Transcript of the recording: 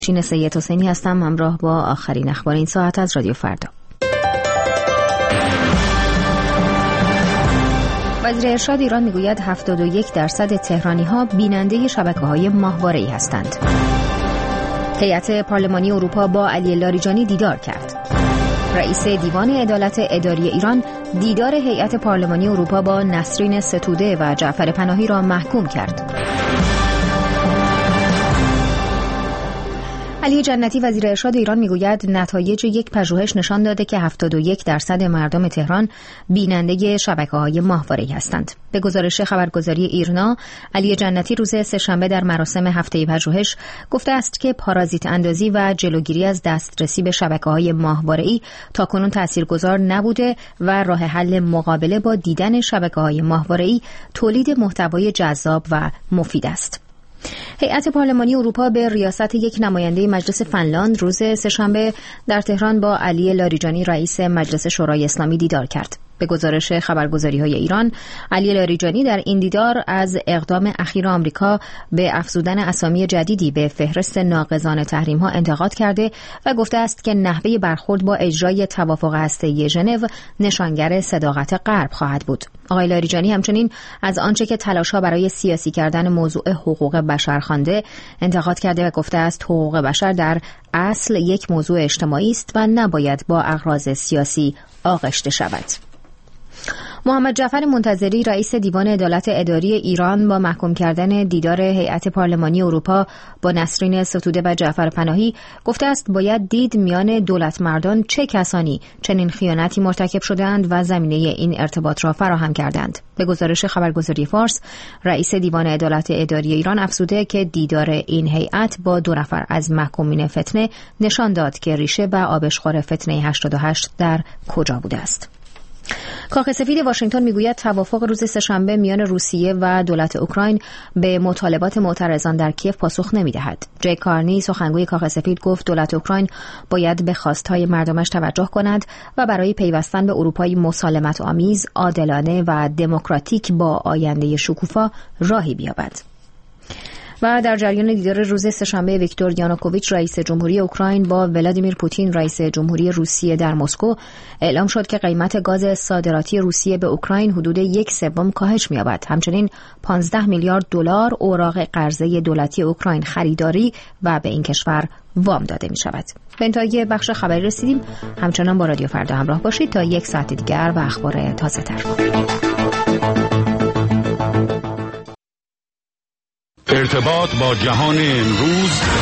شین سید حسینی هستم، همراه با آخرین اخبار این ساعت از رادیو فردا. وزیر ارشاد ایران میگوید 71% تهرانی‌ها بیننده شبکه‌های ماهواره‌ای هستند. هیئت پارلمانی اروپا با علی لاریجانی دیدار کرد. رئیس دیوان عدالت اداری ایران دیدار هیئت پارلمانی اروپا با نسرین ستوده و جعفر پناهی را محکوم کرد. علی جنتی وزیر ارشاد ایران میگوید نتایج یک پژوهش نشان داده که 71% مردم تهران بیننده شبکه‌های ماهواره‌ای هستند. به گزارش خبرگزاری ایرنا، علی جنتی روز سه‌شنبه در مراسم هفته پژوهش گفته است که پارازیت اندازی و جلوگیری از دسترسی به شبکه‌های ماهواره‌ای تاکنون تاثیرگذار نبوده و راه حل مقابله با دیدن شبکه‌های ماهواره‌ای تولید محتوای جذاب و مفید است. هیئت پارلمانی اروپا به ریاست یک نماینده مجلس فنلاند روز سه‌شنبه در تهران با علی لاریجانی رئیس مجلس شورای اسلامی دیدار کرد. به گزارش خبرگزاری‌های ایران، علی لاریجانی در این دیدار از اقدام اخیر آمریکا به افزودن اسامی جدیدی به فهرست ناقضان تحریم‌ها انتقاد کرده و گفته است که نحوه برخورد با اجرای توافق هسته‌ای ژنو نشانگر صداقت غرب خواهد بود. آقای لاریجانی همچنین از آنچه که تلاش‌ها برای سیاسی کردن موضوع حقوق بشر خوانده انتقاد کرده و گفته است حقوق بشر در اصل یک موضوع اجتماعی است و نباید با اغراض سیاسی آغشته شود. محمد جعفر منتظری رئیس دیوان عدالت اداری ایران با محکوم کردن دیدار هیئت پارلمانی اروپا با نسرین ستوده و جعفر پناهی گفته است باید دید میان دولت مردان چه کسانی چنین خیانتی مرتکب شدند و زمینه این ارتباط را فراهم کردند. به گزارش خبرگزاری فارس، رئیس دیوان عدالت اداری ایران افزوده که دیدار این هیئت با 2 نفر از محکومین فتنه نشان داد که ریشه و آبشخور فتنه 88 در کجا بوده است. کاخ سفید واشنگتن میگوید توافق روز سه‌شنبه میان روسیه و دولت اوکراین به مطالبات معترضان در کیف پاسخ نمیدهد. جی کارنی سخنگوی کاخ سفید گفت دولت اوکراین باید به خواستهای مردمش توجه کند و برای پیوستن به اروپای مسالمت آمیز، عادلانه و دموکراتیک با آینده شکوفا راهی بیابد. و در جریان دیدار روز سه‌شنبه ویکتور یانوکوویچ رئیس جمهوری اوکراین با ولادیمیر پوتین رئیس جمهوری روسیه در مسکو اعلام شد که قیمت گاز صادراتی روسیه به اوکراین حدود 1/3 کاهش می‌یابد. همچنین 15 میلیارد دلار اوراق قرضه دولتی اوکراین خریداری و به این کشور وام داده می‌شود. به انتهای بخش خبری رسیدیم. همچنان با رادیو فردا همراه باشید تا 1 ساعت دیگر و اخبار تازه‌تر. ارتباط با جهان امروز